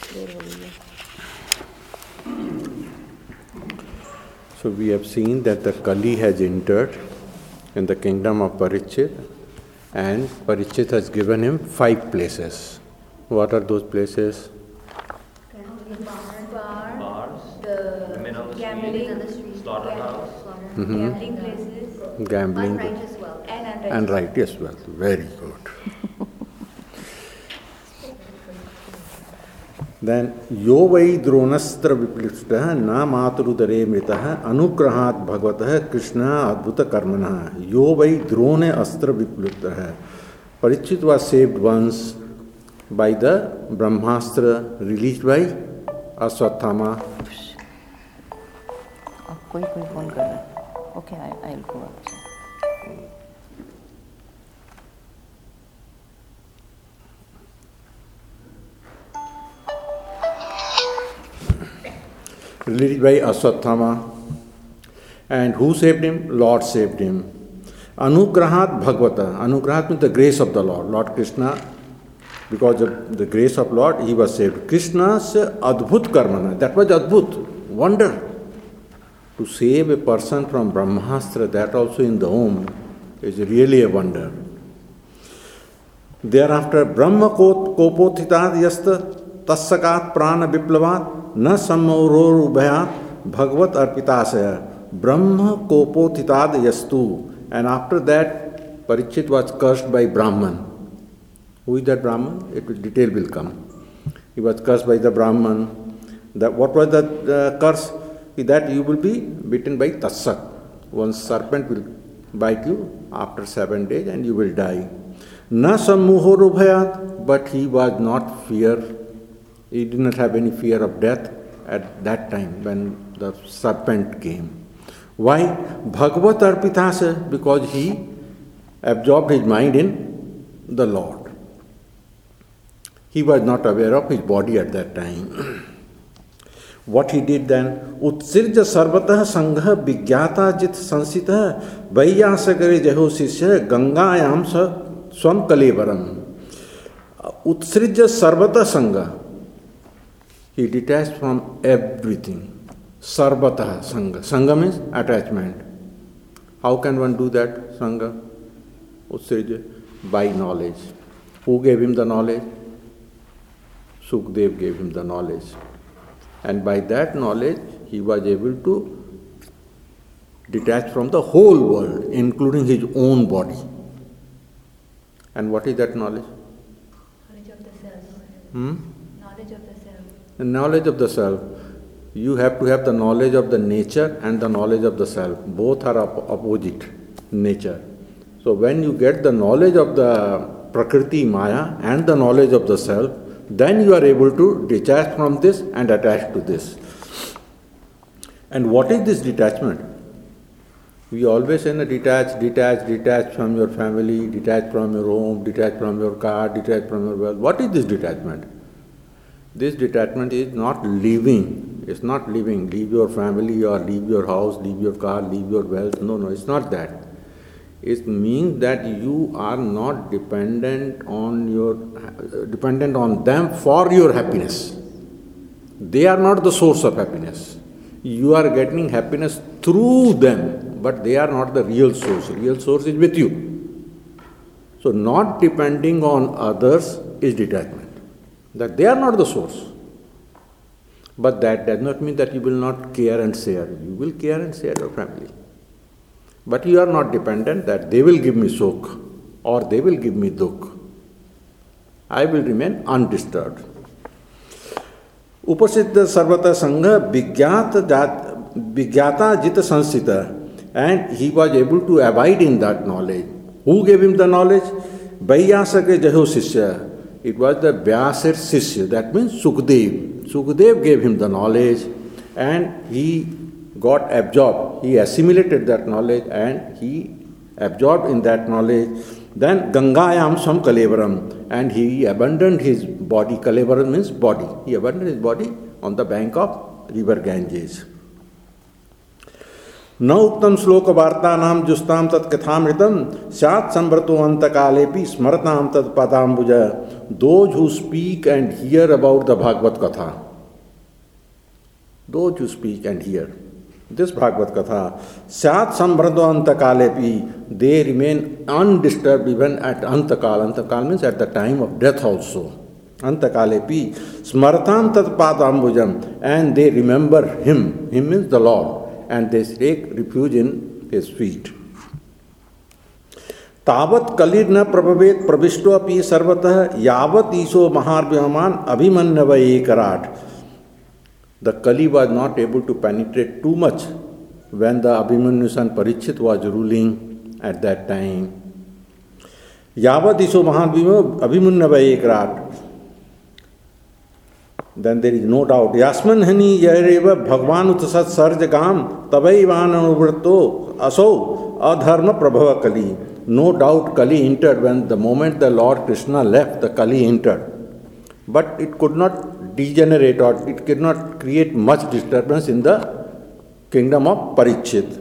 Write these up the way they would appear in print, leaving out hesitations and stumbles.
So we have seen that the Kali has entered in the kingdom of Parikshit, and Parikshit has given him 5 places. What are those places? Bars, the women on the street, slaughterhouse, gambling places, Gambling unrighteous wealth, and righteous wealth. Very good. Then यो वै द्रोणस्त्र विप्लुष्टः न मातुरुदरे मृतः अनुग्रहात् भगवतः कृष्ण अद्भुत कर्मणः. यो वै द्रोण अस्त्र विप्लुष्टः. Parikshit was saved once by the Brahmastra released by Ashwatthama. कोई phone कर रहा है. Okay, I'll go up. Released by Ashwatthama. And who saved him? Lord saved him. Anugrahat Bhagavata. Anugrahat means the grace of the Lord. Lord Krishna, because of the grace of Lord, he was saved. Krishna's Adbhut Karmana. That was Adbhut, wonder. To save a person from Brahmastra, that also in the home, is really a wonder. Thereafter, Brahma Kopothitad Yasta Tassakat Prana Viplavat Na Sammoror Ubhayat Bhagavat Arpitasaya. Brahma Kopothitad Yastu. And after that, Parikshit was cursed by Brahman. Who is that Brahman? Detail will come. He was cursed by the Brahman. What was the curse? That you will be bitten by Tassak. One serpent will bite you after 7 days and you will die. Na sammuhor ubhayat, but he was not fear. He did not have any fear of death at that time when the serpent came. Why? Bhagavat arpitasa, because he absorbed his mind in the Lord. He was not aware of his body at that time. What he did then? Utsirja sarvatah sangha vigyata jit sansitah vaiyasakare jaho sisya gangayam swam kalevaram. Utsirja sarvatah sangha. He detached from everything. Sarvatah sangha. Sangha means attachment. How can one do that, sangha? Utsirja. By knowledge. Who gave him the knowledge? Sukdev gave him the knowledge. And by that knowledge, he was able to detach from the whole world, including his own body. And what is that knowledge? Knowledge of the self. Knowledge of the self. The knowledge of the self. You have to have the knowledge of the nature and the knowledge of the self. Both are opposite nature. So when you get the knowledge of the Prakriti Maya and the knowledge of the self, then you are able to detach from this and attach to this. And what is this detachment? We always say, detach from your family, detach from your home, detach from your car, detach from your wealth. What is this detachment? This detachment is not living. It's not living. Leave your family or leave your house, leave your car, leave your wealth. No, it's not that. It means that you are not dependent on them for your happiness. They are not the source of happiness. You are getting happiness through them, but they are not the real source. Real source is with you. So not depending on others is detachment. That they are not the source. But that does not mean that you will not care and share. You will care and share your family. But you are not dependent that they will give me sukh or they will give me dukh. I will remain undisturbed. Upasiddha sarvata sangha vigyata jita sansita. And he was able to abide in that knowledge. Who gave him the knowledge? Vaiyasaka jaho sisya. It was the Vyasir Sishya. That means Sukdev. Sukdev gave him the knowledge and he got absorbed. He assimilated that knowledge and he absorbed in that knowledge. Then Gangayam Swam Kalevaram, and he abandoned his body. Kalevaram means body. He abandoned his body on the bank of river Ganges. न उत्तम श्लोक वार्तानाम जुस्ताम तत्कथामृतम स्यात् संभ्रतो अंतकालेपि स्मरताम तत्पदाम्बुज those who speak and hear about the Bhagavad Katha, those who speak and hear this Bhagavad Katha, Syat Sambhrado Antakalepi, they remain undisturbed even at Antakal. Antakal means at the time of death also. Antakalepi, Smartan Tat Padambujam, and they remember Him. Him means the Lord, and they take refuge in His feet. तावत कलिर न प्रभवेत प्रविष्टो अपि सर्वतः यावत ईशो महार्भ्यमान अभिमन्यव एकराट. The Kali was not able to penetrate too much when the Abhimanyu son Parikshit was ruling at that time. Yavat ईशो महार्भ्यमान अभिमन्यव एकराट. Then there is no doubt. Yasman hani yareva bhagwan utasat sarjagam tabaivan anuvratto asau adharma prabhava Kali. No doubt Kali entered when the moment the Lord Krishna left, the Kali entered. But it could not degenerate or it could not create much disturbance in the kingdom of Parikshit.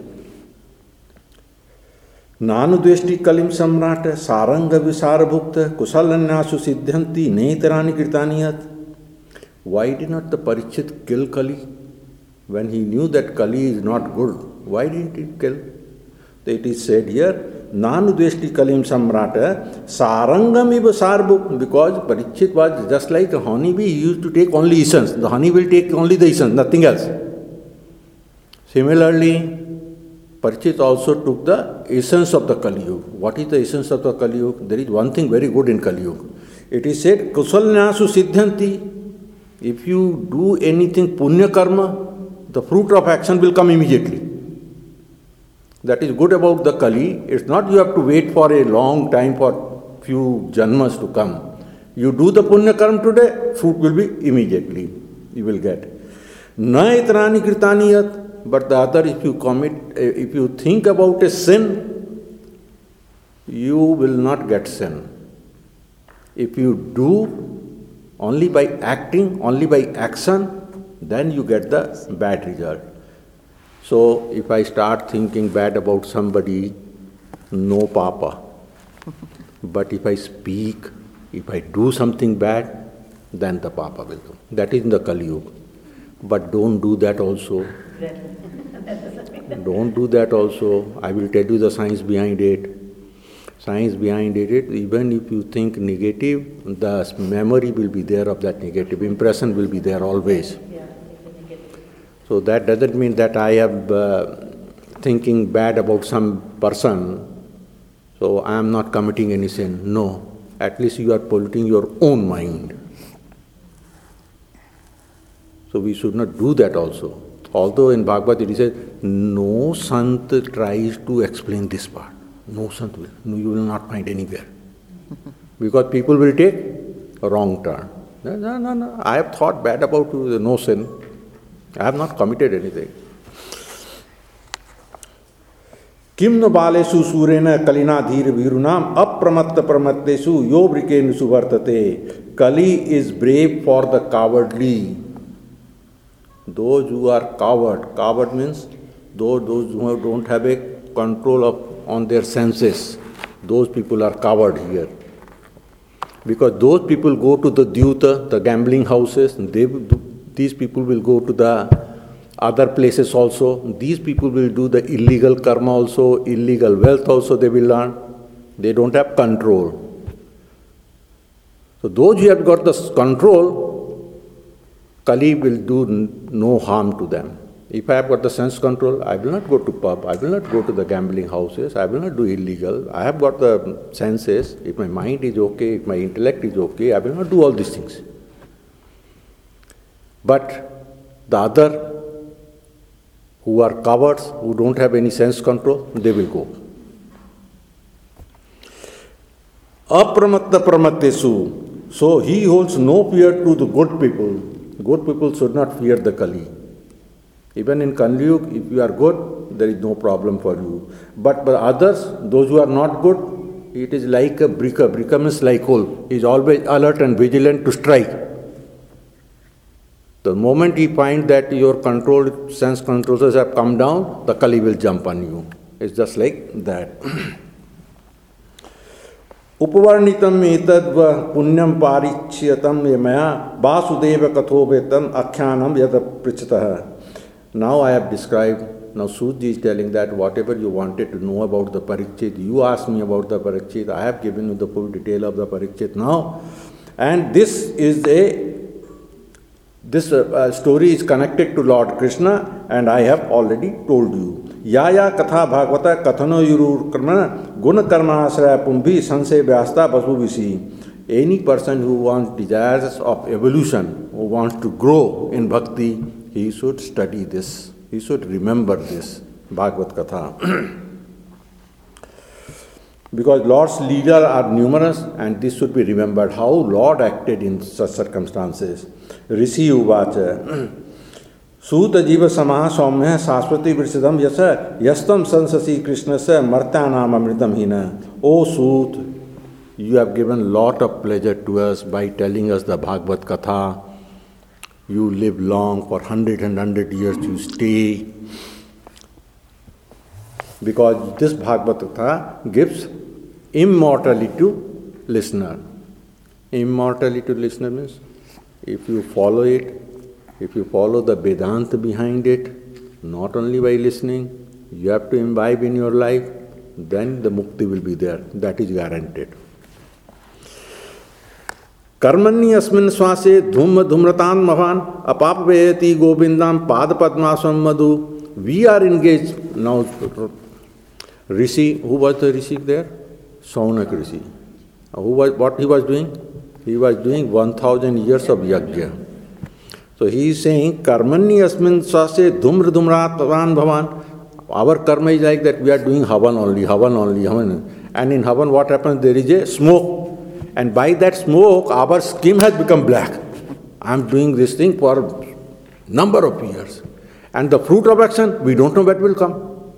Nanu dveshti Kalim samrat saranga visara bhukta kusalanyasu siddhanti nehitarani kirtaniyat. Why did not the Parikshit kill Kali? When he knew that Kali is not good, why didn't he kill? It is said here, Nanu dveshti Kalim samrata sarangam iva sarbuk, because Parikshit was just like a honeybee. He used to take only essence. The honey will take only the essence, nothing else. Similarly, Parikshit also took the essence of the Kali Yuga. What is the essence of the Kali Yuga? There is one thing very good in Kali Yuga. It is said, Kusalnyasu siddhanti. If you do anything punya karma, the fruit of action will come immediately. That is good about the Kali. It's not you have to wait for a long time for few janmas to come. You do the punya karma today, fruit will be immediately. You will get. Na itrani kirtaniyat. But the other, if you think about a sin, you will not get sin. If you do only by acting, only by action, then you get the bad result. So, if I start thinking bad about somebody, no papa. But if I speak, if I do something bad, then the papa will come. That is in the Kali Yuga. But don't do that also. Don't do that also. I will tell you the science behind it. Science behind it, even if you think negative, the memory will be there of that negative. Impression will be there always. So that doesn't mean that I am thinking bad about some person, so I am not committing any sin. No, at least you are polluting your own mind. So we should not do that also. Although in Bhagavad it says, no Sant tries to explain this part. No Sant will. No, you will not find anywhere. Because people will take a wrong turn. No. I have thought bad about you, no sin. I have not committed anything. Kim no balesu surena kalina dhir virunam apramatta pramattesu yobrikenu suvartate. Kali is brave for the cowardly. Those who are coward means those who don't have a control on their senses. Those people are coward here. Because those people go to the dyuta, the gambling houses, these people will go to the other places also. These people will do the illegal karma also, illegal wealth also they will learn. They don't have control. So those who have got the control, Kali will do no harm to them. If I have got the sense control, I will not go to pub, I will not go to the gambling houses, I will not do illegal. I have got the senses. If my mind is okay, if my intellect is okay, I will not do all these things. But the other, who are cowards, who don't have any sense control, they will go. Apramatta pramattesu. So he holds no fear to the good people. Good people should not fear the Kali. Even in Kali Yuga, if you are good, there is no problem for you. But for others, those who are not good, it is like a bricker. Bricker means like coal. He is always alert and vigilant to strike. The moment he finds that your sense controls have come down, the Kali will jump on you. It's just like that. उपवर्णितम एतद्व Punyam पारिच्यतम ये मया वासुदेव कथोपेतम आख्यानम यद पृच्छतः. Now I have described. Now Sudji is telling that whatever you wanted to know about the Parikshit, you asked me about the Parikshit. I have given you the full detail of the Parikshit now, and this story is connected to Lord Krishna, and I have already told you. Ya katha bhagavata kathano yurur karma guna karmanasraya pumbhi sanse vyasta vasuvisi. Any person who wants desires of evolution, who wants to grow in bhakti, he should study this. He should remember this Bhagavad Katha. Because Lord's leela are numerous, and this should be remembered, how Lord acted in such circumstances. Rishi uvacha Suta jiva samaha saumya saswati vrisadam yasa yastam sansasi krishnasya martyanam amritam hina. O Sut, you have given lot of pleasure to us by telling us the Bhagavad Katha. You live long, for 100 years you stay. Because this Bhagavad Katha gives immortality to listener. Immortality to listener means, if you follow it, if you follow the Vedanta behind it, not only by listening, you have to imbibe in your life, then the mukti will be there. That is guaranteed. Karmani asmin swase dhumratan mahan apapvayati govindam padpadmasam madhu. We are engaged now. Rishi, who was the Rishi there? Saunak Rishi. What he was doing? He was doing 1000 years of yajna. So he is saying, Karmani asmin swase dhumratan bhavan. Our karma is like that, we are doing havan only. And in havan what happens? There is a smoke. And by that smoke, our skin has become black. I am doing this thing for number of years. And the fruit of action, we don't know when it will come.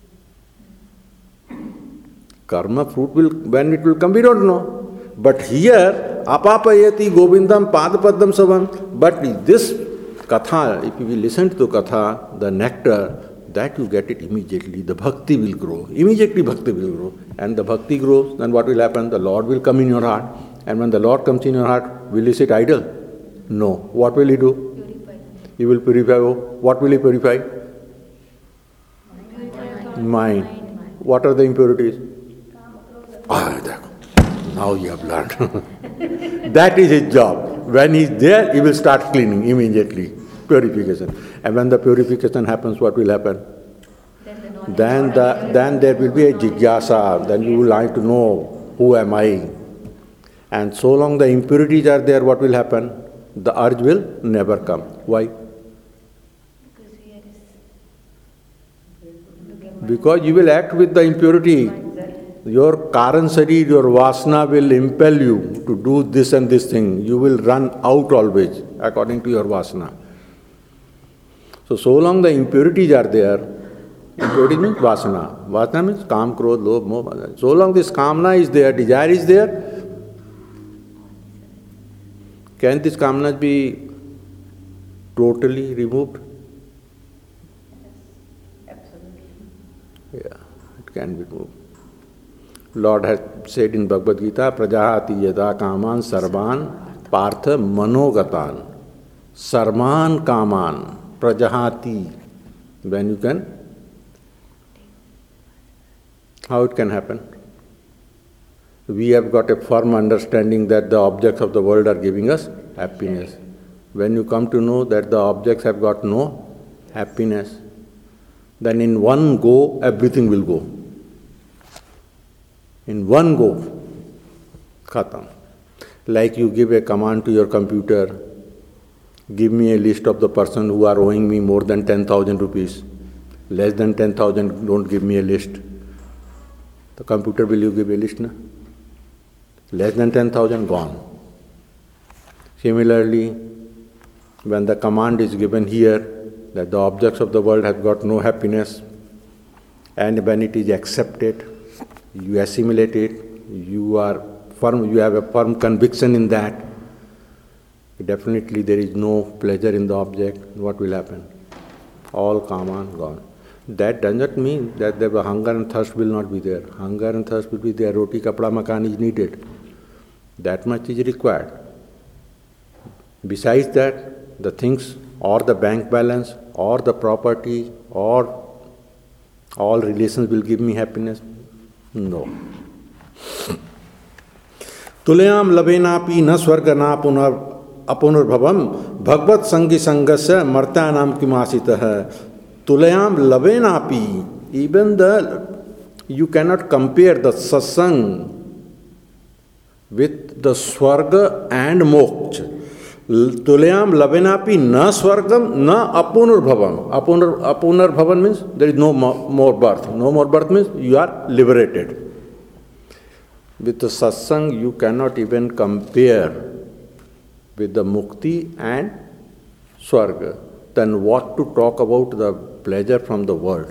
Karma fruit when it will come, we don't know. But here, apapayati govindam padapadam savam. But this katha, if you listen to the katha, the nectar, that you get it immediately. The bhakti will grow. Immediately bhakti will grow. And the bhakti grows, then what will happen? The Lord will come in your heart. And when the Lord comes in your heart, will he sit idle? No. What will he do? Purify. He will purify. What will he purify? Mind. What are the impurities? Now you have learned. That is his job. When he is there, he will start cleaning immediately. Purification. And when the purification happens, what will happen? Then there will be a jigyasa. Then you will like to know, who am I? And so long the impurities are there, what will happen? The urge will never come. Why? Because you will act with the impurity. Your karan sarir, your vasana will impel you to do this and this thing. You will run out always according to your vasana. So long the impurities are there, impurity means vasana. Vasana means kam, krodh, lobh, moh. So long this kamna is there, desire is there, can this kamna be totally removed? Absolutely. Yeah, it can be removed. Lord has said in Bhagavad Gita, Prajahati yada kaman sarvan partha manogatan. Sarman kaman prajahati. When you can, how it can happen? We have got a firm understanding that the objects of the world are giving us happiness. When you come to know that the objects have got no happiness, then in one go, everything will go. In one go, khatam. Like you give a command to your computer, give me a list of the person who are owing me more than 10,000 rupees. Less than 10,000, don't give me a list. The computer, will you give a list? Na? Less than 10,000, gone. Similarly, when the command is given here that the objects of the world have got no happiness, and when it is accepted, you assimilate it, you have a firm conviction in that, definitely there is no pleasure in the object, what will happen? All kama gone. That does not mean that the hunger and thirst will not be there. Hunger and thirst will be there. Roti, kapda, makan is needed. That much is required. Besides that, the things or the bank balance or the property or all relations will give me happiness. No. तुलयाम लभेनापि न स्वर्ग ना अपुनर्भवम भगवत संगी संगस्य मर्त्यानाम किमासितः. तुलयाम लभेनापि, even you cannot compare the satsang with the swarga and moksha. तुलयाम लभेनापि न स्वर्गम न अपुनर्भवम. Apunarbhavan means there is no more birth. No more birth means you are liberated. With the satsang you cannot even compare with the mukti and swarga. Then what to talk about the pleasure from the world?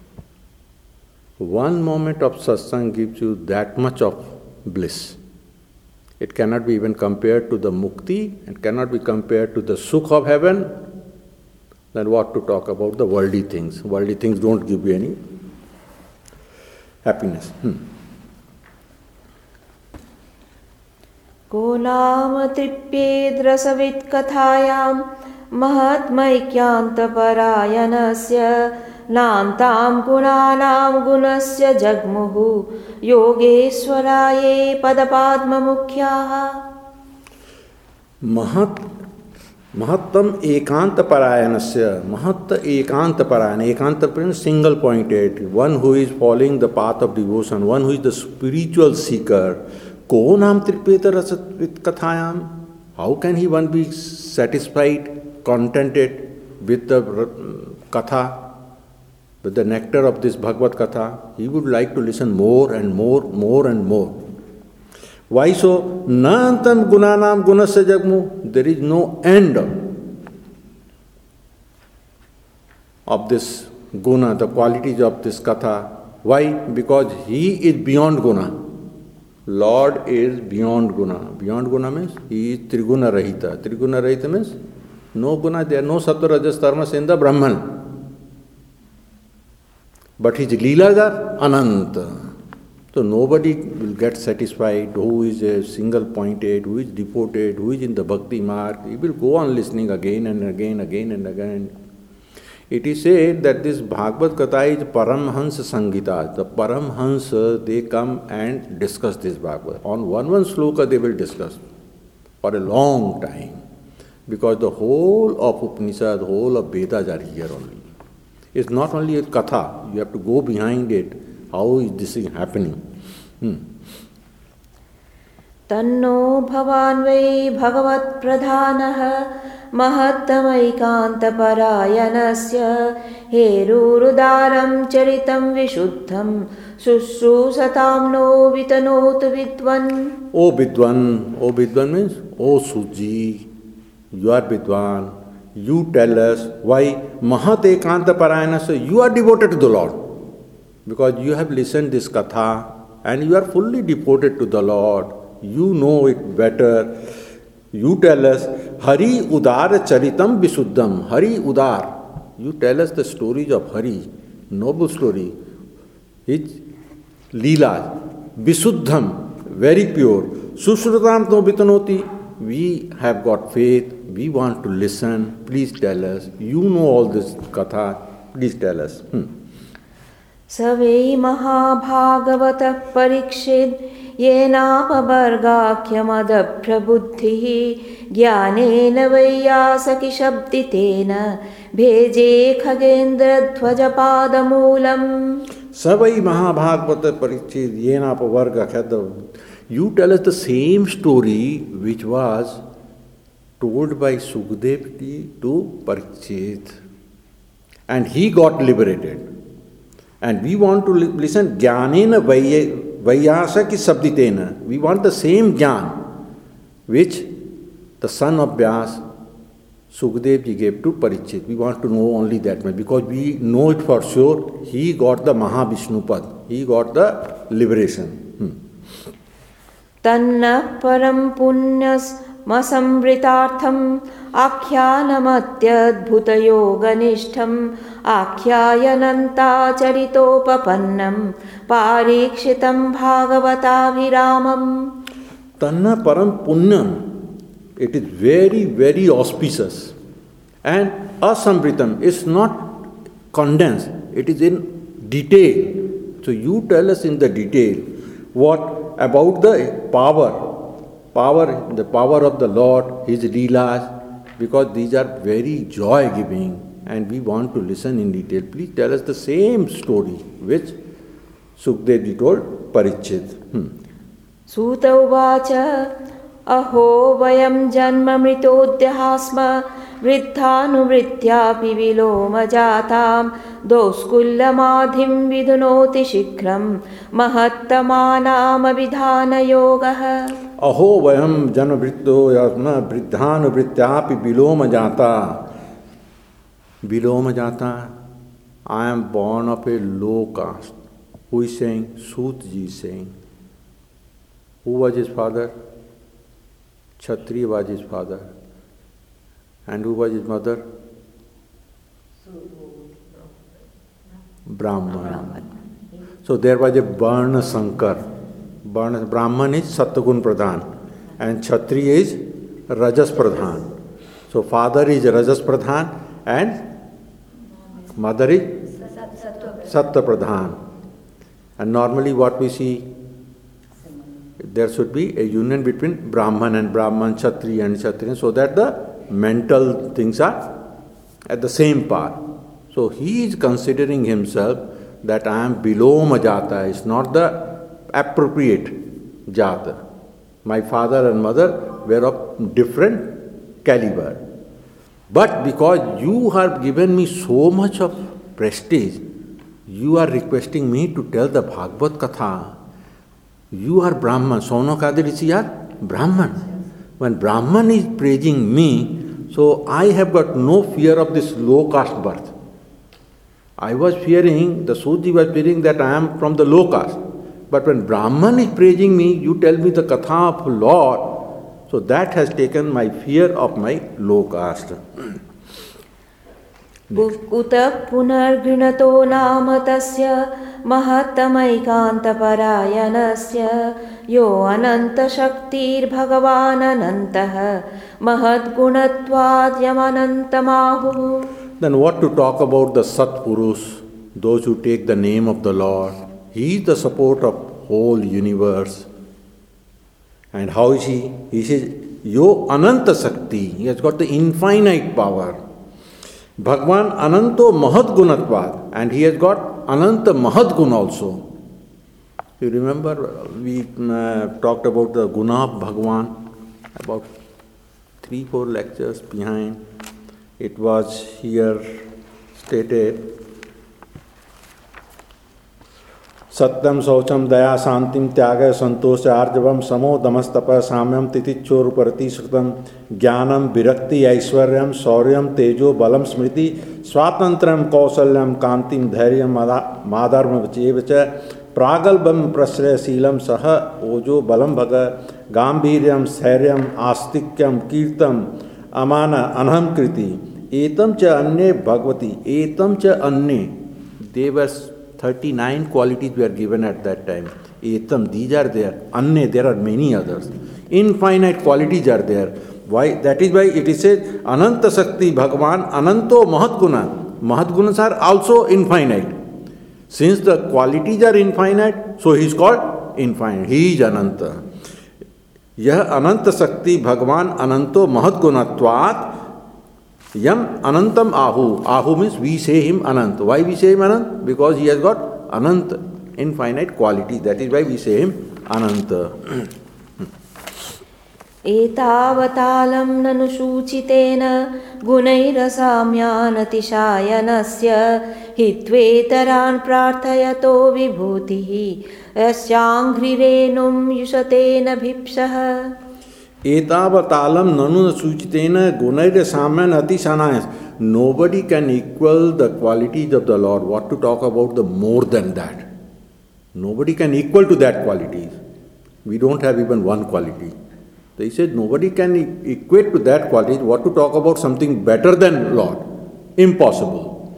One moment of satsang gives you that much of bliss. It cannot be even compared to the mukti, it cannot be compared to the sukh of heaven. Then what to talk about the worldly things? Worldly things don't give you any happiness. को नाम तृप्येद्रसवित् कथायां महत्मैक्यान्तपरायणस्य नान्तां गुणानां गुणस्य जग्मुः योगेश्वराये पदपाद्ममुख्याः. महत्तम एकांतपरायणस्य. महत्त एकांतपरायण. एकांत means single pointed, one who is following the path of devotion, one who is the spiritual seeker. Ko naam tripeta rasat kathayam. How can he one be satisfied, contented with the katha, with the nectar of this Bhagavad Katha? He would like to listen more and more, more and more. Why so? Na antam gunanam gunasya jagmu. There is no end of this guna, the qualities of this katha. Why? Because he is beyond guna. Lord is beyond guna. Beyond guna means he is triguna rahita. Triguna rahita means no guna, there are no sattva, rajas, tamas in the Brahman. But his leelas are ananta. So nobody will get satisfied who is a single pointed, who is devoted, who is in the bhakti mark. He will go on listening again and again, again and again. It is said that this Bhagavad Katha is Paramhans Sangita. The Paramhans, they come and discuss this Bhagavad. On one sloka they will discuss for a long time. Because the whole of Upanishad, the whole of Vedas are here only. It's not only a Katha. You have to go behind it. How is this happening? तन्नो भवान् वै भगवत् प्रधानः महत्तमैकान्तपरायणस्य हेरुरुदारं चरितं विशुद्धं शुश्रूषतां नो वितनोतु विद्वन्. O Vidwan means, O Suji, you are Vidwan. You tell us why Mahat Ekanta Parayanasya, you are devoted to the Lord. Because you have listened this Katha and you are fully devoted to the Lord. You know it better. You tell us, Hari Udar Charitam Visuddham. Hari Udar. You tell us the stories of Hari, noble story. His Leela, Visuddham, very pure. Sushrutam no vitanoti. We have got faith. We want to listen. Please tell us. You know all this Katha. Please tell us. सवै महाभागवतः परीक्षित् येनापवर्गाख्यमदभ्रबुद्धिः ज्ञानेन वैयासकिशब्दितेन भेजे खगेन्द्रध्वजपादमूलम्. सवै महाभागवतः Parikshit येनापवर्गाख्यः. You tell us the same story which was told by Sukdev to Parikshit. And he got liberated. And we want to listen Jnanena Vaiyasaki Sabditena. We want the same Jnana which the son of Vyas, Sukdev ji gave to Parikshit. We want to know only that much because we know it for sure. He got the Mahavishnupad. He got the liberation. Tanna param punyas मसंवृतार्थम् आख्यानमत्यद्भुतयोगनिष्ठम् आख्यायनन्ताचरितोपपन्नं पारीक्षितं भागवताभिरामम्. Tanna param punyam. It is very, very auspicious. And asamritam is not condensed. It is in detail. So you tell us in the detail what about the power, the power of the Lord, His Leelas, because these are very joy-giving and we want to listen in detail. Please tell us the same story which Sukdev ji told Parikshit. सूत उवाच अहो वयं जन्ममृतोऽद्यः स्म वृद्धानुवृत्त्यापि विलोमजातां दोस्कुल्यमाधिं विधुनोति शीघ्रं महत्तमानामभिधानयोगः. अहो वयं जन्ममृतो स्म वृद्धानुवृत्त्यापि विलोमजाता. Vilomajata, I am born of a low caste. Who is saying? Sut ji is saying. Who was his father? Kshatriya was his father. And who was his mother? Brahman. So there was a Varna Sankar. Brahman is Satyagun Pradhan and Kshatriya is Rajas Pradhan. So father is Rajas Pradhan and mother is Satya Pradhan. And normally what we see, there should be a union between Brahman and Brahman, Kshatriya and Kshatriya, so that the mental things are at the same par. So he is considering himself that I am below Majata, is not the appropriate Jata. My father and mother were of different caliber. But because you have given me so much of prestige, you are requesting me to tell the Bhagavad Katha. You are Brahman. Saunakadi Rishi are Brahman. When Brahman is praising me, so I have got no fear of this low caste birth. I was fearing, the Suji was fearing that I am from the low caste. But when Brahman is praising me, you tell me the Katha of Lord. So that has taken my fear of my low caste. उत पुनर्गृणतो नाम तस्य महत्तमैकान्तपरायणस्य यो अनन्तशक्तिर्भगवान् अनन्तः महद्गुणत्वाद्यमनन्तमाहुः. Then what to talk about the Satpurus, those who take the name of the Lord? He is the support of whole universe. And how is he? He says, Yo Ananta Shakti. He has got the infinite power. Bhagwan Ananto Mahadgunatvad. And he has got Ananta Mahadgun also. You remember we talked about the Guna of Bhagwan about 3-4 lectures behind. It was here stated, Satyam Saucham Daya Santim Tyaga Santosha Arjavam Samo Damastapa Samyam Titichor Parati Suktam Jnanam Virakti Aishwaryam Sauryam Tejo Balam Smriti Swatantram Kausalyam Kantim Dhairyam Madharma Vachevacha Pragalbam Prasraya Silam Saha Ojo Balam Bhaga Gambhiryam Sairyam Astikyam Kirtam Amana Anham Kriti Etam Cha Anne Bhagavati Etam Cha Anne. They were 39 qualities were given at that time. Etam, these are there. Anne, there are many others. Infinite qualities are there. Why? That is why it is said, Ananta Shakti Bhagavan Ananto Mahadguna. Mahadgunas are also infinite. Since the qualities are infinite, so he is called infinite. He is Ananta. Yah Ananta Shakti Bhagavan Ananto Mahadgunatvat Yam Anantam Ahu. Ahu means we say him Anant. Why we say him Anant? Because he has got Anant, infinite quality. That is why we say him Ananta. एतावतालं ननुसूचितेन गुणैरसाम्यानतिशायनस्य हित्वेतरान् प्रार्थयतो विभूतिः यस्याङ्घ्रिरेणुं युषतेन भिप्सः. Etavatalam nanu suchitena gunaira saman atishanayas. Nobody can equal the qualities of the Lord. What to talk about the more than that? Nobody can equal to that qualities. We don't have even one quality. So he said nobody can equate to that quality. What to talk about something better than Lord? Impossible.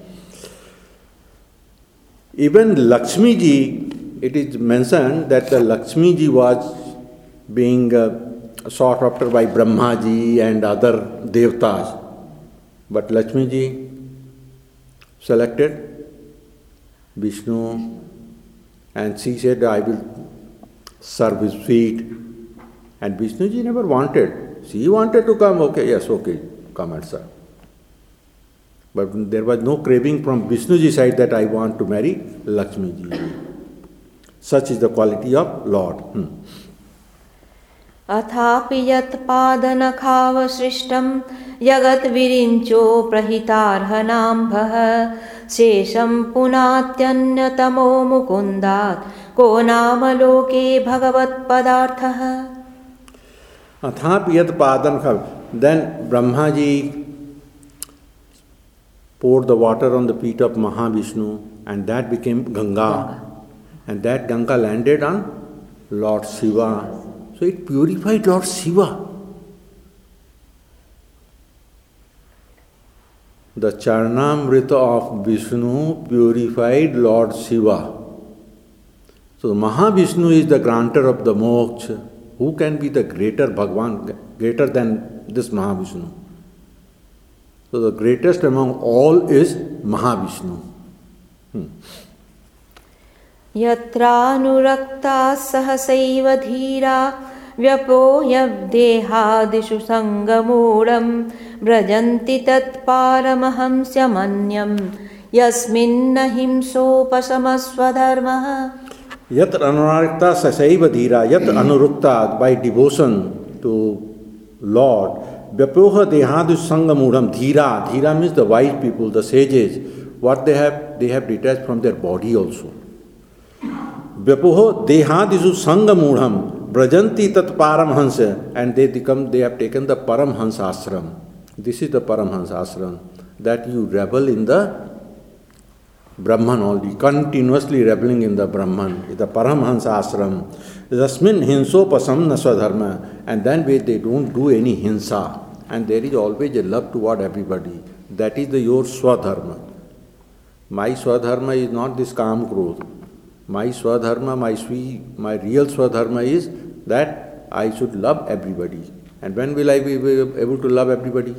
Even Lakshmi ji, it is mentioned that the Lakshmi ji was being sought after by Brahma ji and other devtas. But Lakshmi ji selected Vishnu, and she said, I will serve his feet. And Vishnu ji never wanted. She wanted to come, okay, yes, okay, come and serve. But there was no craving from Vishnu ji side that I want to marry Lakshmi ji. Such is the quality of Lord. अथापि यत् पादनखावसृष्टं जगत् विरिञ्चो प्रहितार्हनाम्भः शेषं पुनात्यन्यतमो मुकुन्दात् को नाम लोके भगवत्पदार्थः. Athap yat padan. Then Brahmaji poured the water on the feet of Mahavishnu, and that became Ganga. And that Ganga landed on Lord Shiva. So it purified Lord Shiva. The Charnamrita of Vishnu purified Lord Shiva. So Mahavishnu is the granter of the moksha. Who can be the greater Bhagavan, greater than this Mahavishnu? So the greatest among all is Mahavishnu. यत्रानुरक्ता सहसैव Dheera व्यपोह्यदेहादिषु सङ्गमूढं व्रजन्ति तत्पारमहंस्यमन्यं यस्मिन्न हिंसोपशमस्वधर्मः. Yat anurukta sasaiva dhira, yat anurukta, by devotion to Lord, vyapoha dehadu sangamudam, dhira. Dhira means the wise people, the sages. What they have detached from their body also. Vyapoha dehadisu sangamudam, brajanti tat paramhansa, and they have taken the Paramhansa ashram. This is the Paramhansa ashram, that you revel in the Brahman only, continuously reveling in the Brahman, the Paramhansa ashram. Jasmin hinsopasam naswadharma, and then they don't do any hinsa, and there is always a love toward everybody. That is your swadharma. My swadharma is not this kam krodh. My swadharma, my real swadharma is that I should love everybody. And when will I be able to love everybody?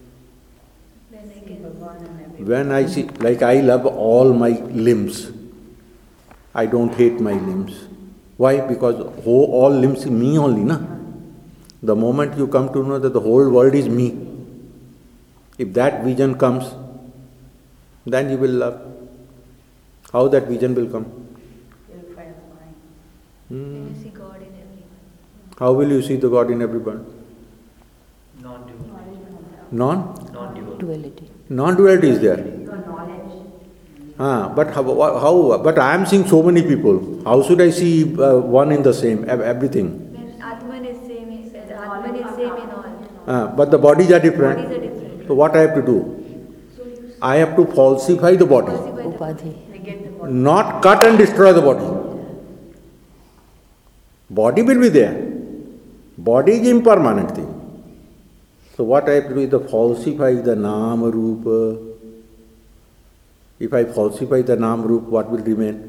When I see, like I love all my limbs. I don't hate my limbs. Why? Because all limbs is me only, na? The moment you come to know that the whole world is me, if that vision comes, then you will love. How that vision will come? When you see God in everyone. How will you see the God in everyone? Duality. Non-duality is there. But how? But I am seeing so many people. How should I see one in the same, everything? Atman is same in all. But the bodies are different. So what I have to do? I have to falsify the body. Upadhi. Not cut and destroy the body. Body will be there. Body is impermanent thing. So what I have to do is to falsify the Nama Rupa. If I falsify the Nama Rupa, what will remain?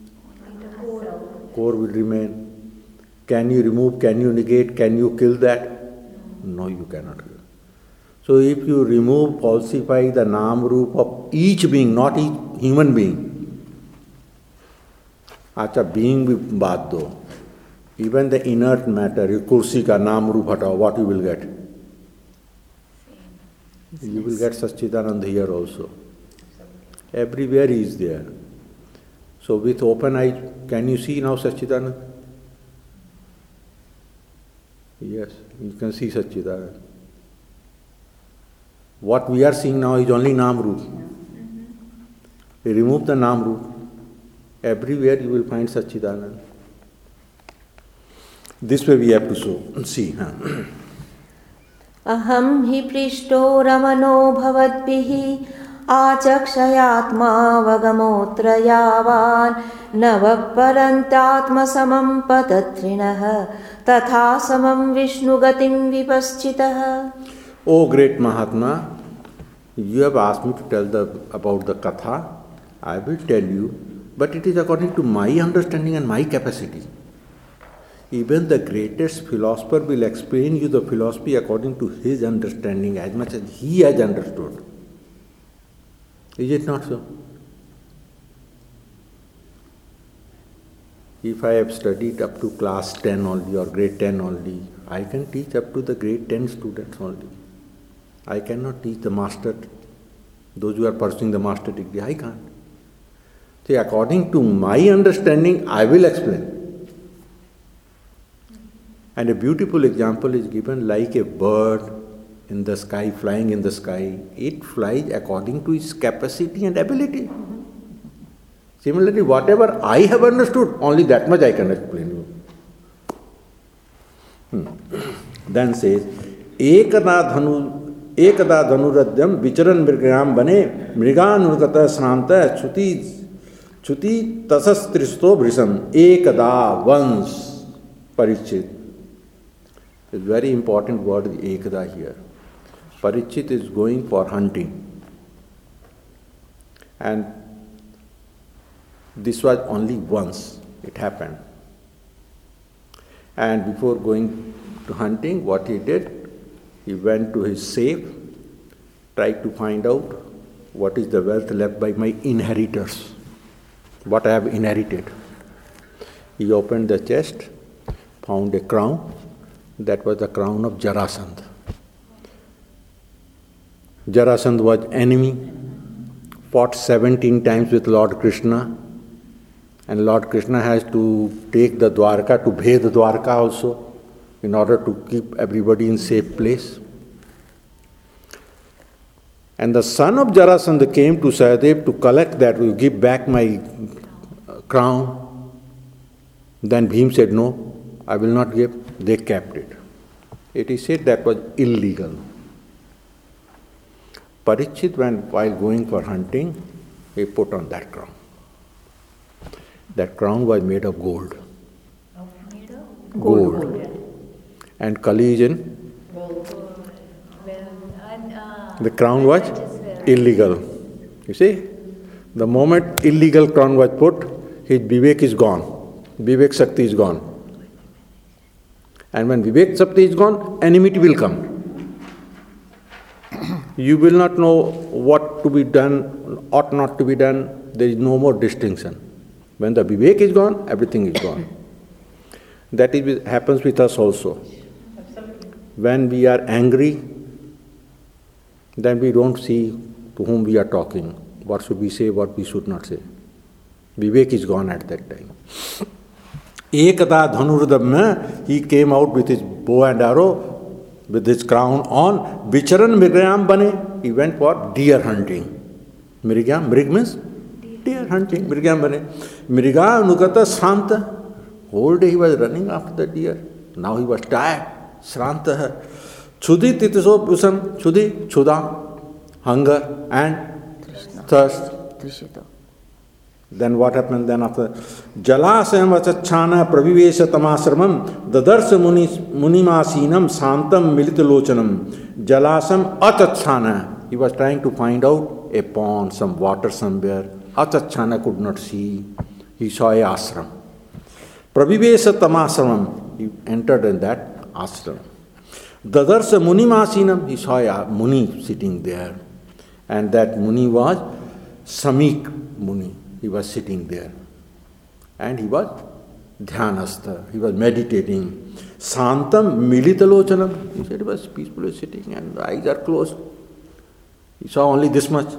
Core will remain. Can you remove, can you negate, can you kill that? No, you cannot kill. So if you remove, falsify the Nama Rupa of each being, not each human being. Acha being bhi baat do. Even the inert matter, kursi ka Nama Rupa hatao, what you will get? You will get Satchidananda here also. Everywhere he is there. So with open eye, can you see now Satchidananda? Yes, you can see Satchidananda. What we are seeing now is only Nam Roop. We remove the Nam Roop. Everywhere you will find Satchidananda. This way we have to see. अहं हि पृष्टो रमणो भवद्भिः आचक्षयात्मावगमोऽत्र यावान् नवपरन्त्यात्मसमं पतत्रिणः तथा समं विष्णुगतिं विपश्चितः. O great Mahatma, you have asked me to tell about the Katha. I will tell you, but it is according to my understanding and my capacity. Even the greatest philosopher will explain you the philosophy according to his understanding, as much as he has understood. Is it not so? If I have studied up to class 10 only or grade 10 only, I can teach up to the grade 10 students only. I cannot teach the master, those who are pursuing the master degree. I can't. See, according to my understanding, I will explain. And a beautiful example is given like a bird in the sky, flying in the sky. It flies according to its capacity and ability. Similarly, whatever I have understood, only that much I can explain you. Then says, Ekada dhanuradhyam vicharan mrigyam bane mriganurgata sranta chuti tasastristo brisam ekada once Parikshit. It's very important word ekada here. Parikshit is going for hunting. And this was only once it happened. And before going to hunting, what he did, he went to his safe, tried to find out what is the wealth left by my inheritors, what I have inherited. He opened the chest, found a crown. That was the crown of Jarasandha. Jarasandha was enemy, fought 17 times with Lord Krishna, and Lord Krishna has to take the Dwarka, to bathe the Dwarka also, in order to keep everybody in safe place. And the son of Jarasandha came to Sahadev to collect that, will give back my crown. Then Bhim said, no, I will not give. They kept it. It is said that was illegal. Parikshit, while going for hunting, he put on that crown. That crown was made of gold. Gold. And Kali is in? The crown was illegal. You see? The moment illegal crown was put, his Vivek is gone. Vivek Shakti is gone. And when Vivek Shakti is gone, enmity will come. You will not know what to be done, ought not to be done. There is no more distinction. When the Vivek is gone, everything is gone. That happens with us also. When we are angry, then we don't see to whom we are talking, what should we say, what we should not say. Vivek is gone at that time. Ekada dhanurdamya, he came out with his bow and arrow, with his crown on. Vicharan mrigyam bane, he went for deer hunting. Mrigyam, mrig means deer hunting. Mrigyam bane. Mriga nukata sranta. Whole day he was running after the deer. Now he was tired. Sranta. Chudi titiso pusam. Chudi, chuda, hunger and thirst. Then what happened then after? Jalasayam vachachana pravivesha tamasramam dadarsa munimasinam santam militalocanam. Jalasam achachana. He was trying to find out a pond, some water somewhere. Achachana could not see. He saw a ashram. Pravivesha tamasramam. He entered in that ashram. Dadarsa munimasinam. He saw a Muni sitting there. And that Muni was Samik Muni. He was sitting there. And he was dhyanastha. He was meditating. Santam militalocanam. He said he was peacefully sitting and the eyes are closed. He saw only this much.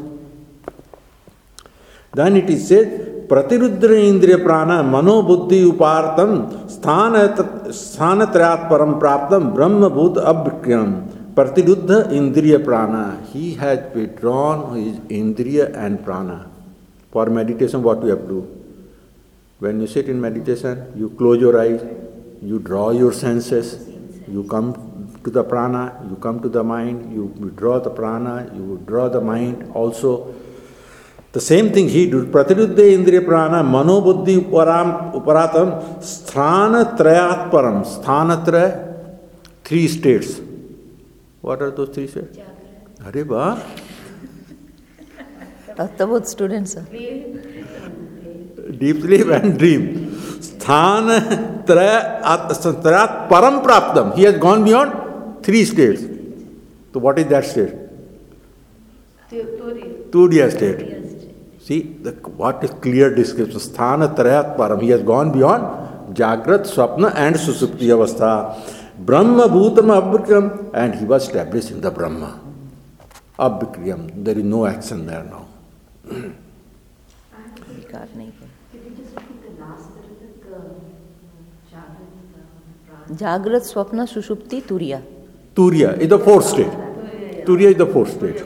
Then it is said, Pratirudra indriya prana mano buddhi upartam sthanatrayat param praptam brahma buddha abhikryam. Pratirudra indriya prana. He has withdrawn his indriya and prana. For meditation, what you have to do? When you sit in meditation, you close your eyes, you draw your senses, you come to the prana, you come to the mind, you withdraw the prana, you withdraw the mind also. The same thing he did. Pratiruddhe indriya prana manobuddhi uparatam sthana trayat param. Sthana traya, 3 states. What are those 3 states? Arey ba. Tavot students. Deep sleep and dream. Sthana trayat param praptam. He has gone beyond 3 states. So what is that state? Turiya state. See, what a clear description. Sthana trayat param. He has gone beyond Jagrat, Swapna and Susupti avastha. Brahma bhutam abhikriyam, and he was established in the Brahma. Abhikriyam. There is no action there now. Jagrat, Swapna, Sushupti, Turiya. Turiya is the 4th state. Turiya is the 4th state.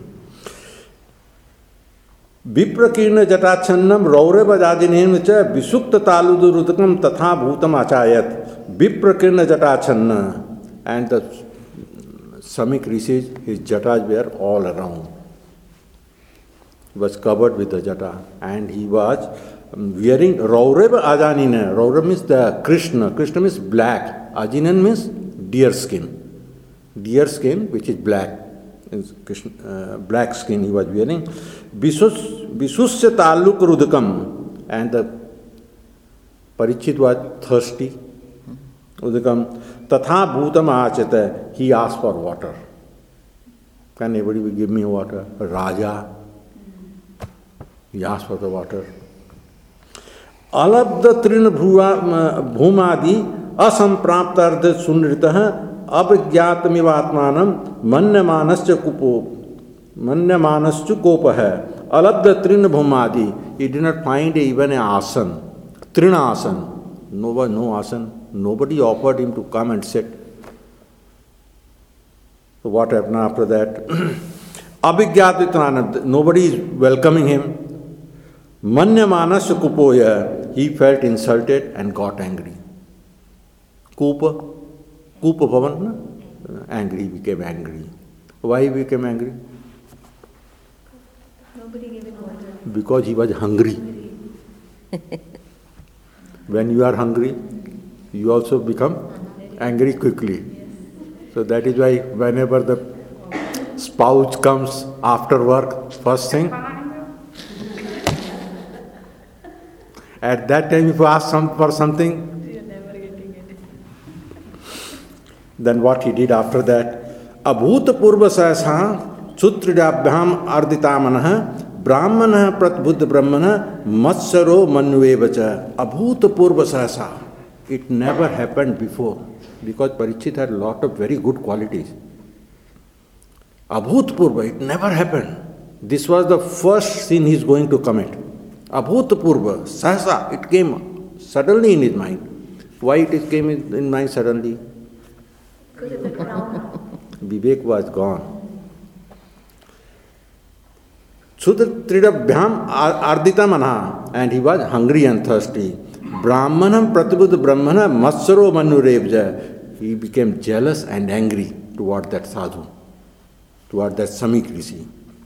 विप्रकीर्ण जटाच्छन्नम रौरवजादिनेन च विसुप्त तालुदुरुदकम तथा भूतम आचायत. विप्रकीर्ण जटाच्छन्न, and the Samik rishis, his jatas were all around. He was covered with the jata, and he was wearing Raurava Ajanina. Raurava means the Krishna. Krishna means black. Ajinan means deer skin. Deer skin, which is black. Black skin he was wearing. Visusya taluk rudakam, and the Parikshit was thirsty. Udakam tatha bhutam achata. He asked for water. Can anybody give me water? Raja. He asked for the water. Alabda trin bhumadi asampraptarth sunritah abhyatamivatmanam manyamanascha kopah. Alabda trin bhumadi. He did not find even an asan. Trina asan. No asan. Nobody offered him to come and sit. So what happened after that? Abhigyatitranam. Nobody is welcoming him. Manyamanasya kupoya. He felt insulted and got angry. Kupa bhavan, na? Angry, became angry. Why he became angry? Nobody gave him water. Because he was hungry. When you are hungry, you also become angry quickly. So that is why whenever the spouse comes after work, first thing, at that time if you ask for something, You're never getting it. then what he did after that? Abhut purva sahasa sutridabhyam arditamanah brahmanah pratbhuddha brahmanah matsaro manvevacha. Abhut purva sahasa. It never happened before, because Parikshit had a lot of very good qualities. Abhut purva, it never happened. This was the first sin he is going to commit. Abhut purva, sahasa, it came suddenly in his mind. Why it came in mind suddenly? Because of the crown. Vivek was gone. Sutridabhyam ardita manha, and he was hungry and thirsty. Brahmanam pratibhuddha brahmana matsaro manurevja. He became jealous and angry toward that sadhu, toward that Samik rishi.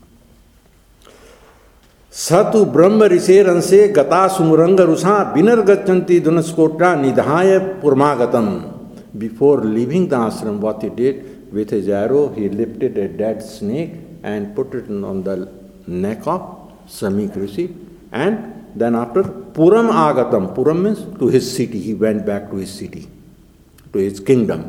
Satu brahma risheranse gata sumuranga rusa binar gachanti dunaskotra nidhaya purmagatam. Before leaving the ashram, what he did, with his arrow, he lifted a dead snake and put it on the neck of Samik rishi, and then after Puram Agatam, Puram means to his city, he went back to his city, to his kingdom.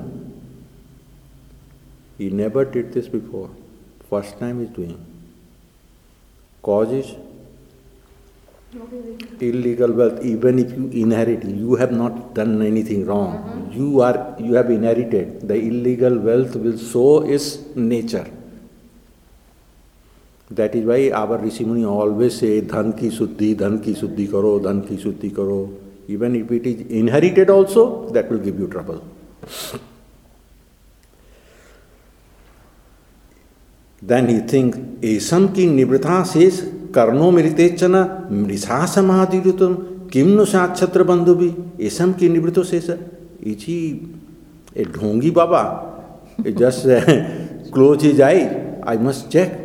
He never did this before. First time he is doing. Cause is illegal wealth. Even if you inherit, you have not done anything wrong. You have inherited. The illegal wealth will show its nature. That is why our Rishi Muni always say, dhan ki suddhi karo, dhan ki suddhi karo. Even if it is inherited also, that will give you trouble. Then he thinks, esam ki nivritha says, karno miritechana mrisa samadhirutam kimnu satchatra bandhubi. Esam ki nivrito says, is he a dhongi baba? He just close his eyes, I must check.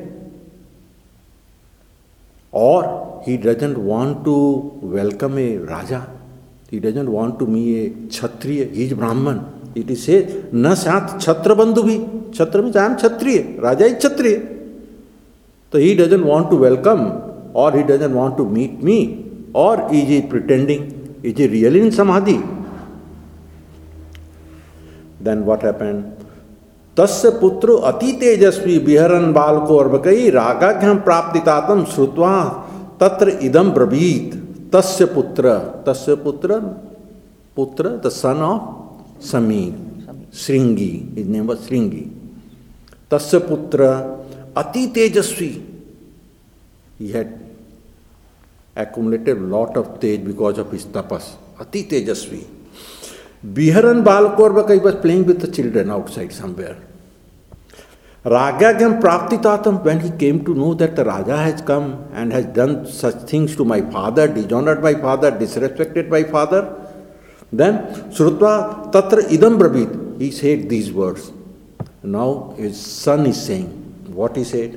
Or he doesn't want to welcome a Raja. He doesn't want to meet a Kshatriya. He is Brahman. It is said, na sat Kshatriya bandhu bhi. Kshatriya means I am Kshatriya. Raja is Kshatriya. So he doesn't want to welcome, or he doesn't want to meet me, or is he pretending? Is he really in Samadhi? Then what happened? Tasya putro ati tejasvi biharan balko arvakai ragagyam praptitatam shrutva tatra idam brabit. Tasya putra, the son of Samir, Sringi. His name was Sringi. Tasya putra ati tejasvi. He had accumulated a lot of tej because of his tapas. Ati tejasvi. Biharan Balkorvaka, he was playing with the children outside somewhere. Ragagyam Praptitatam, when he came to know that the Raja has come and has done such things to my father, dishonored my father, disrespected my father, then Shrutva Tatra Idam Brabit, he said these words. Now his son is saying, what he said?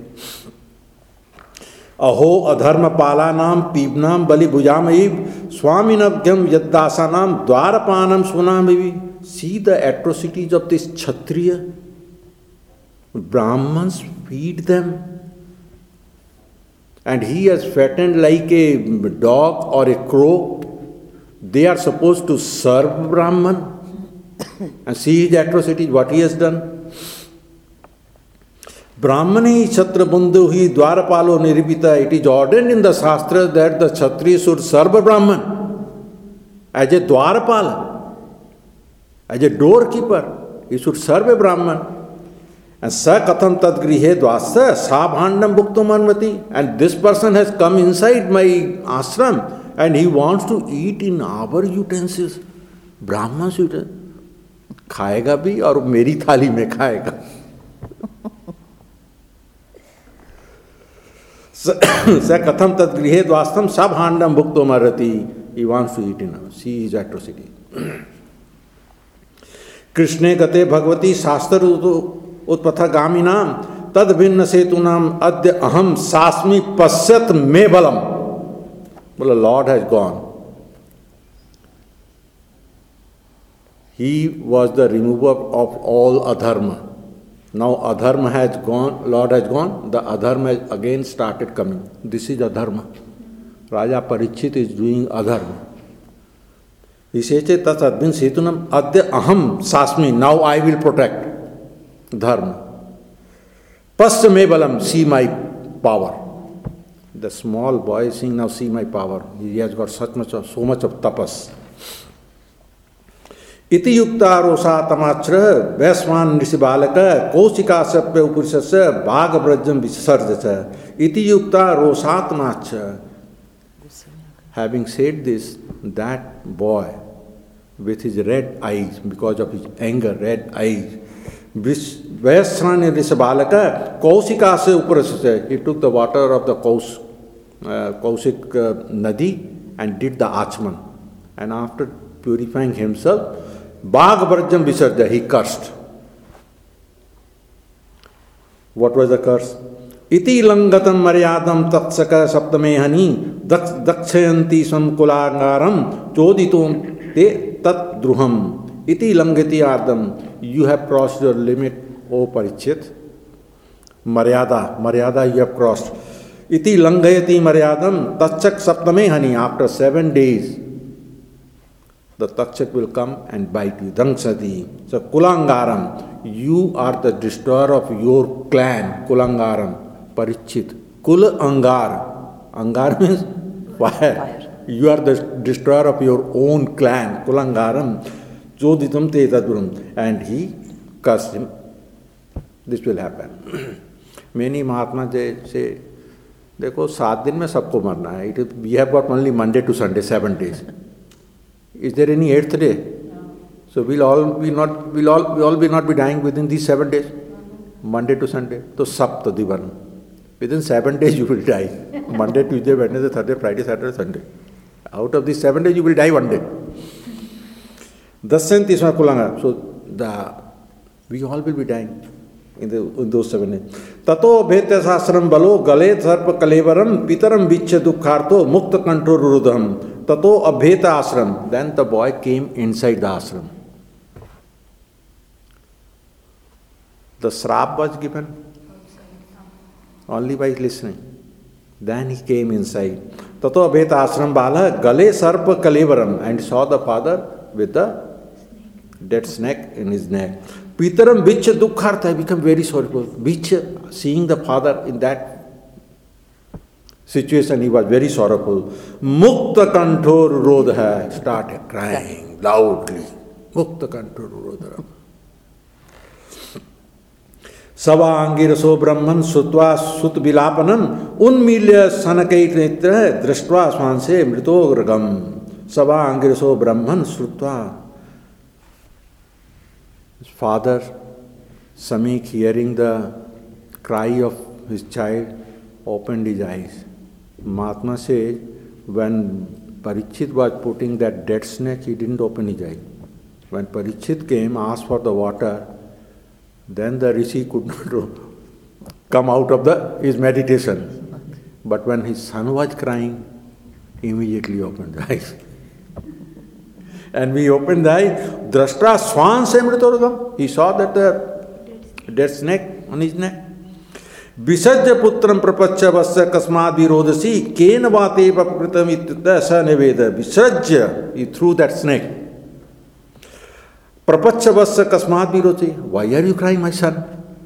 Aho adharma palanam pibnam bali bhujamayiv swaminabhyam yaddasanam dwarapanam sunamivi. See the atrocities of this Kshatriya. Brahmans feed them. And he has fattened like a dog or a crow. They are supposed to serve Brahman. And see his atrocities, what he has done. Brahmani Kshatriya Bandhu hi Dwarapalo Niripita. It is ordained in the Shastra that the Kshatriya should serve Brahman as a Dwarapala, as a doorkeeper. He should serve a Brahman. And Sa Katham Tad Grihe Dvasa Sa Bhandam Bhuktum Anvati. And this person has come inside my ashram and he wants to eat in our utensils. Brahman's utensils. खाएगा भी और मेरी थाली में खाएगा. Sa katham tad grihe dvastam sab handam bhukto marati. He wants to eat in us. See his atrocity. Krishne gate bhagavati shastra utpatha gaminam tad bhinna setunam adya aham sasmi pasyat me balam. Well, the Lord has gone. He was the remover of all adharma. Now adharma has gone, Lord has gone, the adharma has again started coming. This is adharma. Raja Parikshit is doing adharma. He says, Tat advin setunam adya aham sasmi, now I will protect dharma. Pasya me balam, see my power. The small boy is saying, now see my power. He has got so much of tapas. Iti yukta rosa tamachra Vaiswan Nisibalaka Kausika Sapya Upurisasa Bhaga Brajam Visarjasa. Iti yukta rosa tamachra. Having said this, that boy with his red eyes, because of his anger, red eyes, Vaiswan Nisibalaka Kausika Sapya Upurisasa. He took the water of the Kausik Nadi and did the Achman. And after purifying himself, Bhag Brajam Visarja, he cursed. What was the curse? Iti langatam maryadam tatsaka saptamehani dakshayanti samkulangaram choditum te tat druham. Iti langati ardam. You have crossed your limit, O Parikshit. Maryada you have crossed. Iti langayati maryadam tatsak saptamehani. After 7 days, the Takshak will come and bite you. Dangsati. So Kulangaram, you are the destroyer of your clan. Kulangaram. Parikshit. Kul Angar. Angar means fire. You are the destroyer of your own clan. Kulangaram. Joditam te taduram. And he cursed him. This will happen. Many Mahatma say, देखो 7 दिन में सबको मरना है. We have got only Monday to Sunday, 7 days. Is there any 8th day? No. So we'll all be not be dying within these 7 days. Monday to Sunday. So Saptadivan. Within 7 days you will die. Monday, Tuesday, Wednesday, Thursday, Friday, Saturday, Sunday. Out of these 7 days you will die one day. Dasyanti Kulanga. So the We all will be dying in those 7 days. Tato bhetya sasram balo gale sarpa kalevaram pitaram vichya dukkharto mukta kanto rudham. Tato abheta ashram. Then the boy came inside the ashram. The srap was given only by listening. Then he came inside. Tato abheta ashram bala gale sarpa kalevaram, and saw the father with the dead snake in his neck. Pitaram vichya dukkhartha, become very sorrowful. Vichya, seeing the father in that situation, he was very sorrowful. Mukta kanthor rodha, started crying loudly. Mukta kanthor rodha. Savangiraso brahman sutva sut vilapanam unmilya sanakait netra drishtva swanse mrito gragam. Savangiraso brahman sutva. His father, Samik, hearing the cry of his child, opened his eyes. Mahatma says, when Parikshit was putting that dead snake, he didn't open his eyes. When Parikshit came, asked for the water, then the Rishi could not come out of his meditation. But when his son was crying, he immediately opened the eyes. And we opened the eye, drashtra swan semritorgam. He saw that the dead snake on his neck. Visajya putram prapacha vasya kasmad virodasi kena vate papakritam ityuta sa neveda. Visajya, he threw that snake. Prapacha vasya kasmad virodasi. Why are you crying, my son?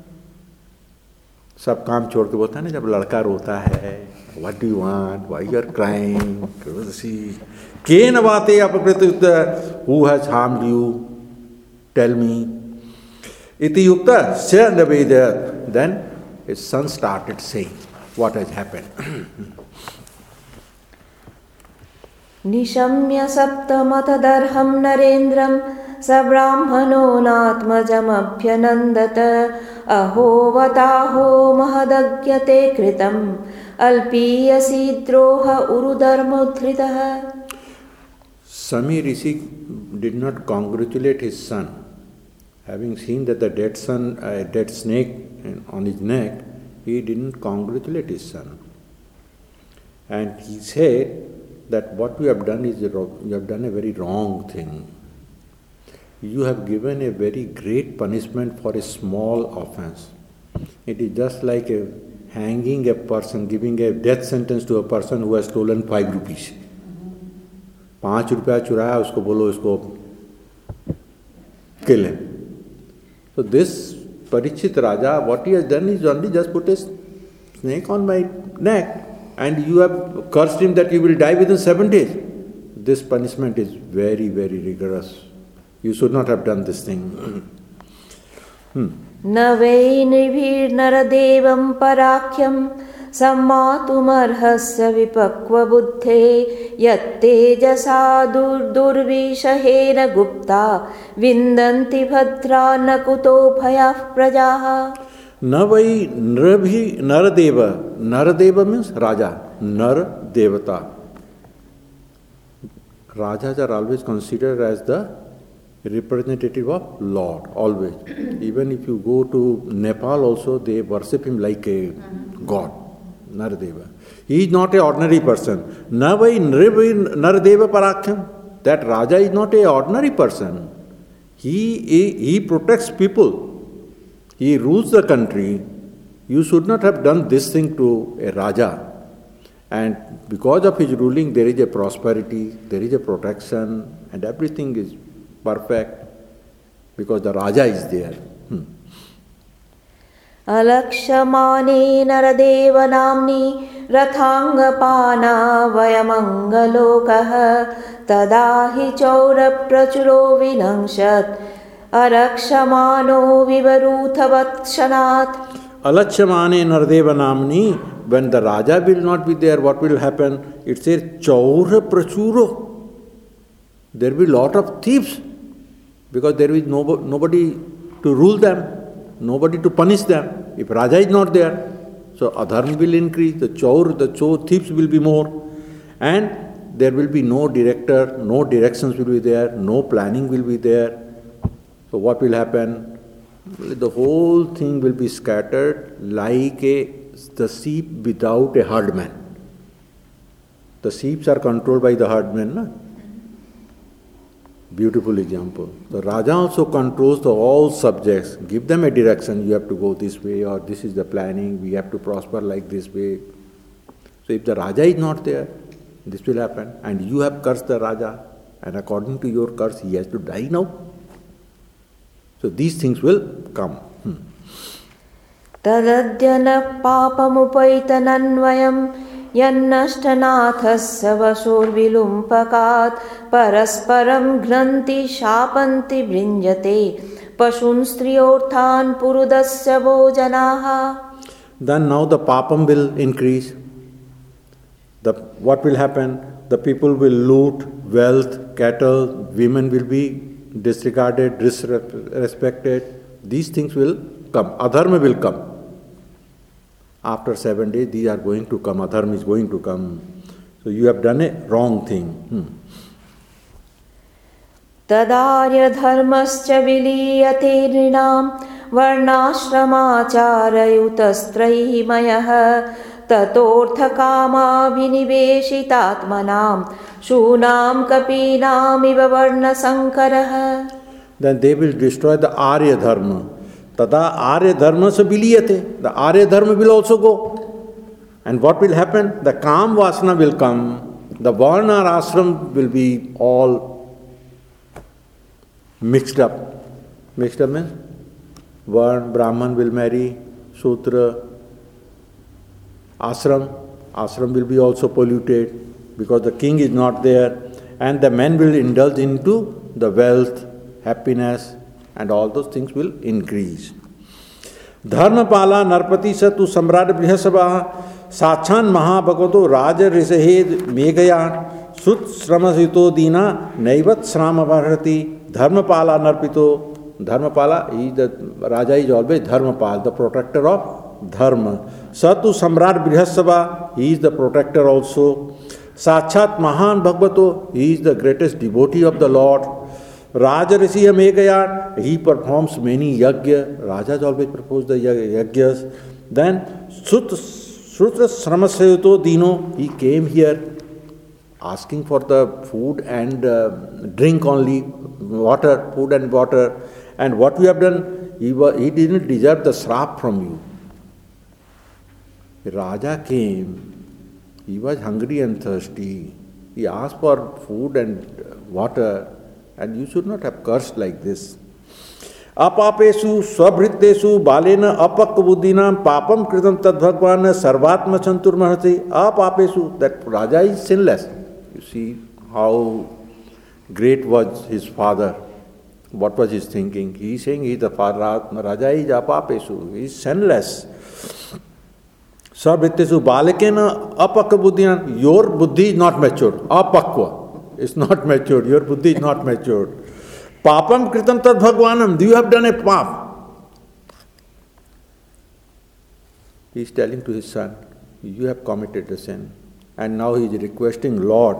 सब काम छोड़ के बोलता है ना, जब लड़का रोता है, what do you want? Why you are crying? केन वाते अपकृत, who has harmed you? Tell me. Iti yukta se naveda. Then his son started saying what has happened. निशम्य सप्तमतदर्हं नरेन्द्रं सब्राह्मणो नात्मजमभ्यनन्दत अहोवताहो महदज्ञते कृतम् अल्पीयसी द्रोह उरुधर्मोद्धृतः. Sami Rishi did not congratulate his son. Having seen that the dead snake on his neck, he didn't congratulate his son. And he said that what you have done is you have done a very wrong thing. You have given a very great punishment for a small offense. It is just like hanging a person, giving a death sentence to a person who has stolen 5 rupees. 5 रुपया चुराया, उसको बोलो इसको kill him. So this Parikshit Raja, what he has done is only just put a snake on my neck, and you have cursed him that you will die within 7 days. This punishment is very, very rigorous. You should not have done this thing. न वै नृभिर्नरदेवं पराख्यं सम्मातुमर्हस्य विपक्वबुद्धे यत्तेजसा दुर्विषहेन गुप्ता विन्दन्ति भद्रा न कुतो भयाः प्रजाः. न वै Nardev. Naradev means Raja. Nar Devata. Rajas are always considered as the representative of Lord, always. Even if you go to Nepal also, they worship him like a god, Naradeva. He is not an ordinary person. Navai Naradeva Parakhyam. That Raja is not an ordinary person. He protects people. He rules the country. You should not have done this thing to a Raja. And because of his ruling, there is a prosperity, there is a protection, and everything is perfect because the Raja is there. अलक्ष्यमाने Nardev नाम्नि रथांगपाना वयमंगलोकः तदा हि चौरप्रचुरो विनंशत् अरक्षमानो विवरूथवत्क्षणात्. Alakshmane Naradeva Namni, when the Raja will not be there, what will happen? It says Chaura Prachuro. There will be lot of thieves because there is nobody to rule them, nobody to punish them. If Raja is not there, so adharma will increase, the chor thieves will be more, and there will be no director, no directions will be there, no planning will be there. So what will happen? The whole thing will be scattered like the sheep without a herdman. The sheep are controlled by the herdman, na? Beautiful example. The Raja also controls all subjects. Give them a direction, you have to go this way, or this is the planning, we have to prosper like this way. So if the Raja is not there, this will happen. And you have cursed the Raja, and according to your curse, he has to die now. So these things will come. Tadadyana papamupaitanaन्वयम् यन्नष्टनाथस्य वशोर्विलुम्पकात् परस्परं घ्नन्ति शापन्ति भृञ्जते पशून् स्त्रियोर्थान् पुरुदस्य भोजनाः. Then now the papam will increase. What will happen? The people will loot wealth, cattle, women will be disregarded, disrespected. These things will come. Adharma will come. After 7 days, these are going to come. Adharma is going to come. So you have done a wrong thing. Tadarya dharmascha viliyate nrinam varnashramacharayutastraihi mayah tatortha kama viniveshitatmanam shunam kapinam iva varna sankarah. Then they will destroy the Arya Dharma. Tada Arya Dharma se viliyate. The Arya Dharma will also go. And what will happen? The Kam Vasana will come. The Varna or Ashram will be all mixed up. Mixed up means Varna, Brahman will marry, Sutra, Ashram will be also polluted because the king is not there, and the men will indulge into the wealth, happiness, and all those things will increase. Dharmapala Narpati Satu Samrat Brihasabha Sachan Mahabhagato Raja Risahed Meghayan Sut Sramasito Dina Naivat Sramabharati. Dharmapala Narpito. Dharmapala, the Raja is always Dharmapal, the protector of Dharma. Satu Samrat Brihasabha, he is the protector also. Sachat Mahan Bhagavato, he is the greatest devotee of the Lord. Raja Rishiya Meghayan, he performs many yajna. Rajas always performs the yajnas. Then Sutra Sramasayuto Dino, he came here asking for the food and drink only, water, food and water. And what we have done, he didn't deserve the srap from you. The Raja came, he was hungry and thirsty. He asked for food and water, and you should not have cursed like this. Apapesu swabhrittesu balena apakbuddhinam papam kritam tadbhagwan sarvatma chantur mahati. Apapesu, that Raja is sinless. You see how great was his father. What was his thinking? He is saying he is the father. Raja is apapesu. He is sinless. Swabhrittesu balekena apakbuddhinam. Your buddhi is not matured. Apakva. It's not matured. Your buddhi is not matured. Papam kritam tad bhagwanam. You have done a pap. He is telling to his son, you have committed a sin. And now he is requesting Lord,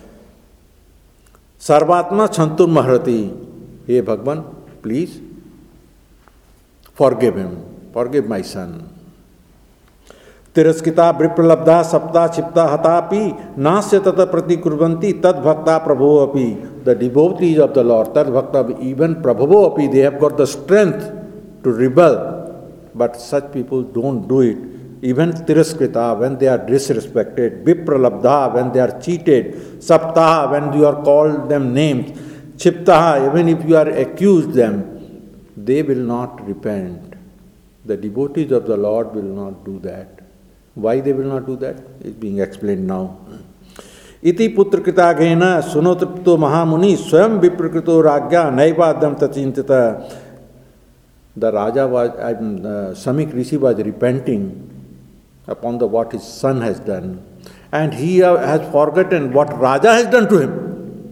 Sarvatma Chantur Maharati. Hey Bhagwan, please forgive him. Forgive my son. Tiraskita Bripralabdha Sapta Chipta Hatapi Nasya Tata Pratikurvanti Tad Bhakta Prabho Api. The devotees of the Lord, Tad Bhakta, even Prabho Api, they have got the strength to rebel. But such people don't do it. Even Tiraskita, when they are disrespected, Vipralabdha, when they are cheated, Saptaha, when you are called them names, Chiptaha, even if you are accused them, they will not repent. The devotees of the Lord will not do that. Why they will not do that? It's being explained now. Iti putrakrita ghena sunotripto mahamuni swayam viprakrito ragya naivadam tachintita. The Raja was, Samik Rishi was repenting upon what his son has done. And he has forgotten what Raja has done to him.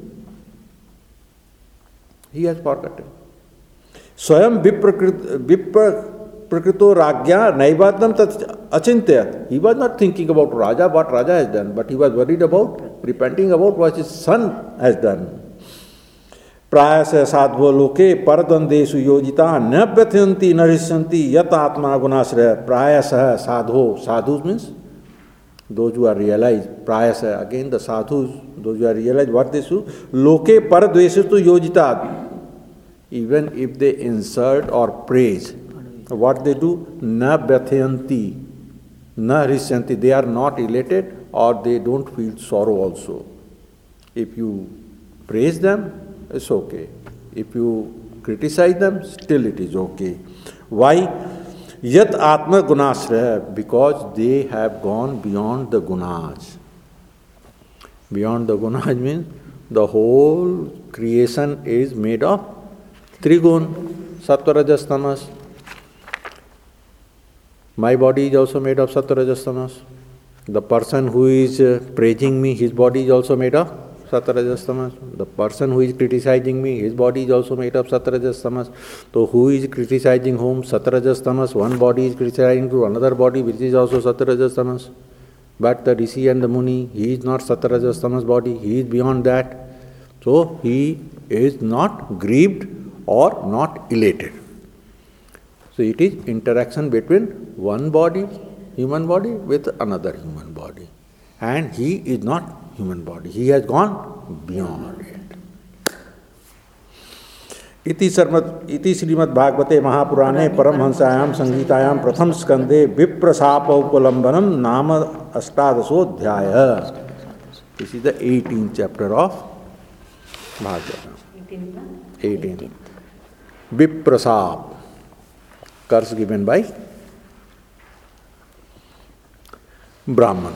He has forgotten. Swayam viprakrito ragya naivadam achintya. He was not thinking about Raja, what Raja has done, but he was worried about, repenting about what his son has done. प्रायश साध्वो लोके परद्वंदेषु योजिता न व्यथयन्ति न हृष्यन्ति यत आत्मा गुणाश्रय। प्रायश साधो, sadhu means those who are realized, prayasa, again the sadhus, those who are realized what they do, loke paradvesu yojita, even if they insult or praise, what they do, na bhyathayanti, na hrisyanti, they are not elated or they don't feel sorrow also. If you praise them, it's okay. If you criticize them, still it is okay. Why? Yat atma gunashraya, because they have gone beyond the gunas. Beyond the gunas means the whole creation is made of trigun, sattva, rajas, tamas. My body is also made of sattva, rajas, tamas. The person who is praising me, his body is also made of sattva, rajas, tamas. The person who is criticizing me, his body is also made of sattva, rajas, tamas. So who is criticizing whom? Sattva, rajas, tamas. One body is criticizing to another body which is also sattva, rajas, tamas. But the Rishi and the Muni, he is not sattva, rajas, tamas body, he is beyond that. So he is not grieved or not elated. So it is interaction between one body, human body, with another human body. And he is not human body. He has gone beyond it. इति श्रीमद् भागवते महापुराणे परमहंसायां संगीतायां प्रथम स्कंदे विप्रशाप उपलंबनम नाम अष्टादशोऽध्याय. This is the 18th chapter of Bhagavatam. 18th. Viprasap. Curse given by Brahman.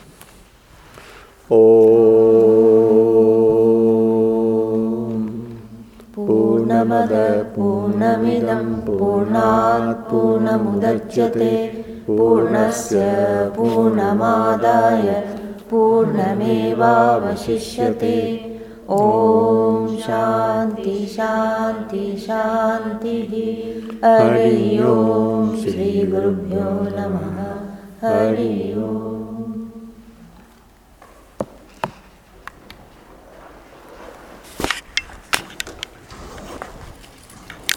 पूर्णमद पूर्णमिदं पूर्णात् पूर्णमुदच्यते पूर्णस्य पूर्णमादाय पूर्णमेवावशिष्यते. ॐ शान्ति शान्ति शान्तिः. हरि ओम श्री गुरुभ्यो नमः. हरि ओम.